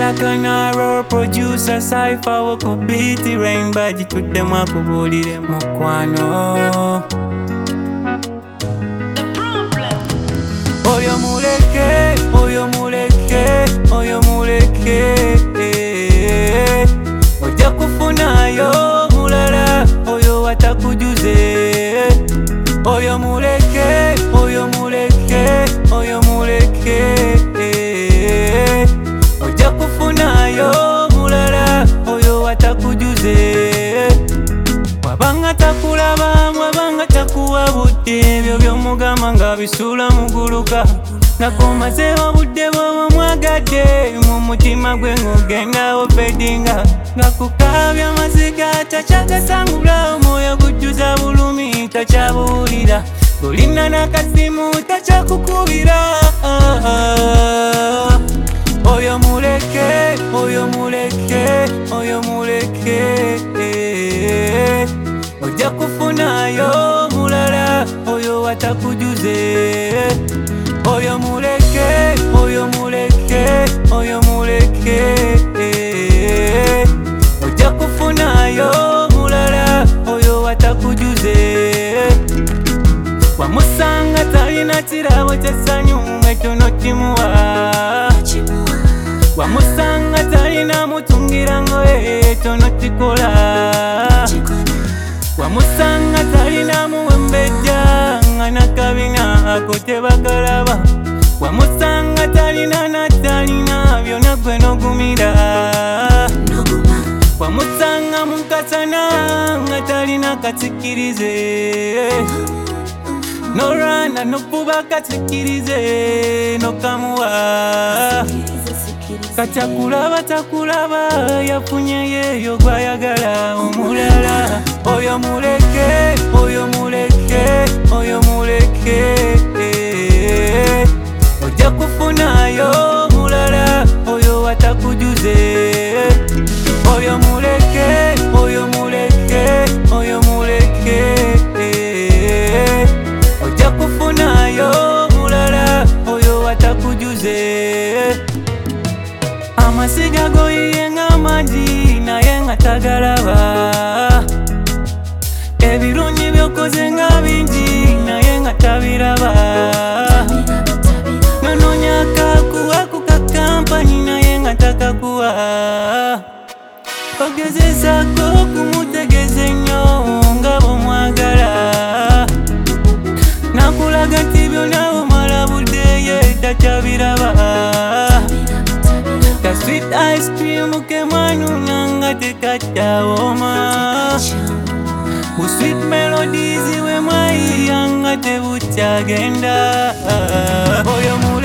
Kanaro producer Cypher wako beat rain baji tudde mwakubulire mukwano. Oyo muleke, oyo muleke, oyo muleke, ojja kufunayo mulala oyo watakujuze. Oyo muleke, oyo muleke, oyo muleke, ojja kufunayo mulala oyo watakujuze. Wabanga takulaba, wabanga takuwa budde, ebyo by'omugamba nga bisula muguluka. Nakomaze obudde bw'oba mwagadde, mu mutima gwe ng'ogenda ofedinga. Ngakukabya amaziga takyagasangula, omwoyo gujjuza bulumi takyabuwulira. Ng'olina n'akasimu takyakukubira. Oyo muleke, oyo muleke, oyo muleke, ojja kufunayo mulala oyo watakujuze. Oyo muleke, oyo muleke, oyo muleke, ojja kufunayo mulala oyo watakujuze. Wamusanga talina kirabo ky'essanyu ekitono kimuwa, wamusanga talina mutungira ngoye ekitono kikola, wamusanga talina muwembejja nga nakabina ako tebagalaba, wamusanga talina natalina byonna gwe nogumira, wamusanga mukasana nga talina katsikirize, norana nokuba katsikirize nokamuwa. Katakulaba takulaba yafunye yeyo gwayagala omulala. Oyo muleke, oyo muleke, oyo muleke, ojja kufunayo mulala oyo watakujuze. Oyo muleke, oyo muleke, oyo muleke, ojja kufunayo mulala oyo watakujuze. Amasiga goyiye ng'amagi naye nga tagalaba, ebirungi by'okoze nga bingi naye nga tabiraba, nonoonya akakuwa ku kakampani naye nga takakuwa, ogezezaako okumutegeeza ennyo nga bw'omwagala, nakulaga nti byonna bumala budde ye takyabiraba. Sweet ice cream ukemwanuna nga tekatawoma, bu sweet melodies we mwayiya nga tebukyagenda. Oyo